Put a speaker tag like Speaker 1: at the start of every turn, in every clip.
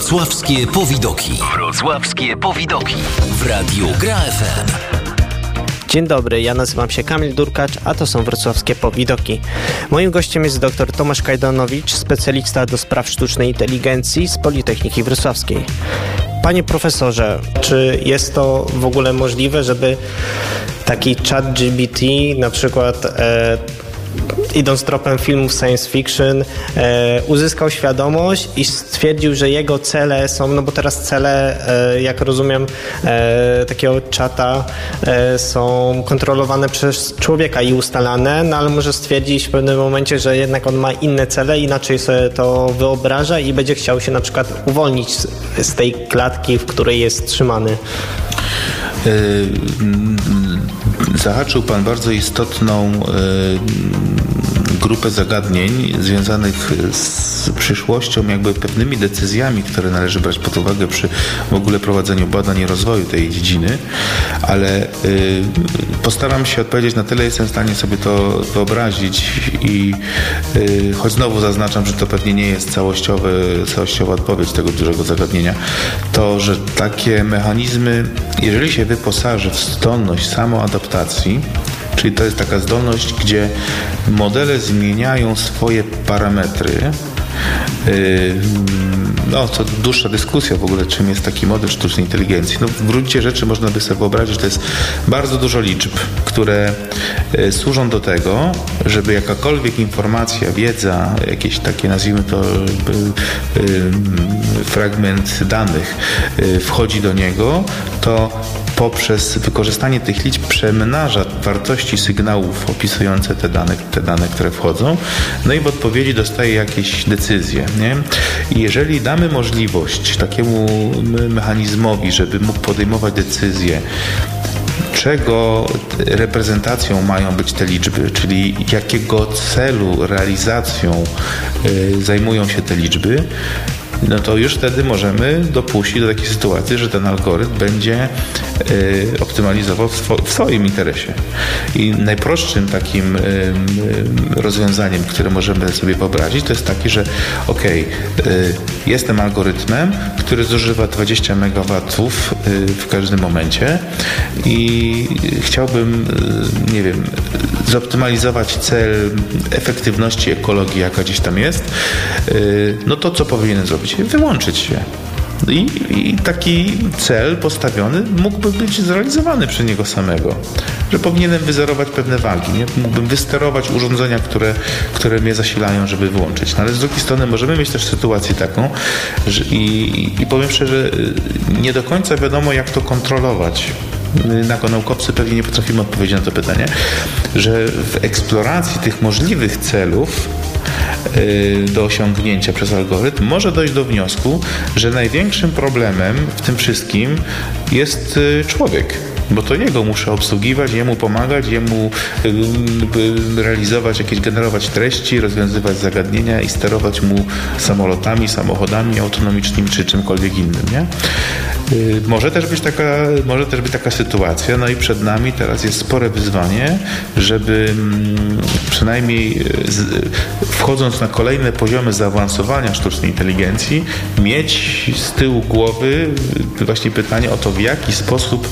Speaker 1: Wrocławskie Powidoki. Wrocławskie Powidoki. W Radiu Gra FM.
Speaker 2: Dzień dobry, ja nazywam się Kamil Durkacz, a to są Wrocławskie Powidoki. Moim gościem jest dr Tomasz Kajdanowicz, specjalista do spraw sztucznej inteligencji z Politechniki Wrocławskiej. Panie profesorze, czy jest to w ogóle możliwe, żeby taki ChatGPT na przykład idąc tropem filmów science fiction, uzyskał świadomość i stwierdził, że jego cele są, no bo teraz cele, jak rozumiem, takiego czata są kontrolowane przez człowieka i ustalane, no ale może stwierdzić w pewnym momencie, że jednak on ma inne cele, inaczej sobie to wyobraża i będzie chciał się na przykład uwolnić z tej klatki, w której jest trzymany.
Speaker 3: Zahaczył Pan bardzo istotną grupę zagadnień związanych z przyszłością, jakby pewnymi decyzjami, które należy brać pod uwagę przy w ogóle prowadzeniu badań i rozwoju tej dziedziny, ale postaram się odpowiedzieć na tyle, jestem w stanie sobie to wyobrazić i choć znowu zaznaczam, że to pewnie nie jest całościowa odpowiedź tego dużego zagadnienia, to, że takie mechanizmy, jeżeli się wyposaży w zdolność samoadaptacji, czyli to jest taka zdolność, gdzie modele zmieniają swoje parametry. No, to dłuższa dyskusja w ogóle, czym jest taki model sztucznej inteligencji. No, w gruncie rzeczy można by sobie wyobrazić, że to jest bardzo dużo liczb, które służą do tego, żeby jakakolwiek informacja, wiedza, jakieś takie, nazwijmy to, fragment danych wchodzi do niego, to poprzez wykorzystanie tych liczb przemnaża wartości sygnałów opisujące te dane, które wchodzą, no i w odpowiedzi dostaje jakieś decyzje, nie? I jeżeli damy możliwość takiemu mechanizmowi, żeby mógł podejmować decyzje, czego reprezentacją mają być te liczby, czyli jakiego celu, realizacją zajmują się te liczby, no to już wtedy możemy dopuścić do takiej sytuacji, że ten algorytm będzie optymalizował w swoim interesie. I najprostszym takim rozwiązaniem, które możemy sobie wyobrazić, to jest takie, że jestem algorytmem, który zużywa 20 MW w każdym momencie i chciałbym, nie wiem, zoptymalizować cel efektywności ekologii, jaka gdzieś tam jest, no to co powinienem zrobić? Wyłączyć się. I taki cel postawiony mógłby być zrealizowany przez niego samego. Że powinienem wyzerować pewne wagi. Nie? Mógłbym wysterować urządzenia, które mnie zasilają, żeby wyłączyć. No ale z drugiej strony możemy mieć też sytuację taką, że i powiem szczerze, nie do końca wiadomo, jak to kontrolować. Jako naukowcy pewnie nie potrafimy odpowiedzieć na to pytanie, że w eksploracji tych możliwych celów do osiągnięcia przez algorytm może dojść do wniosku, że największym problemem w tym wszystkim jest człowiek. Bo to jego muszę obsługiwać, jemu pomagać, jemu realizować generować treści, rozwiązywać zagadnienia i sterować mu samolotami, samochodami autonomicznymi czy czymkolwiek innym, nie? Może też być taka sytuacja, no i przed nami teraz jest spore wyzwanie, żeby przynajmniej wchodząc na kolejne poziomy zaawansowania sztucznej inteligencji, mieć z tyłu głowy właśnie pytanie o to, w jaki sposób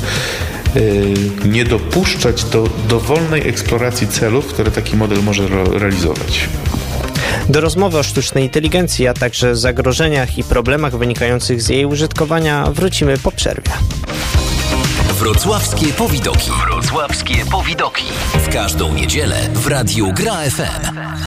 Speaker 3: nie dopuszczać do dowolnej eksploracji celów, które taki model może realizować.
Speaker 2: Do rozmowy o sztucznej inteligencji, a także zagrożeniach i problemach wynikających z jej użytkowania wrócimy po przerwie.
Speaker 1: Wrocławskie Powidoki. Wrocławskie Powidoki. W każdą niedzielę w Radiu Gra FM.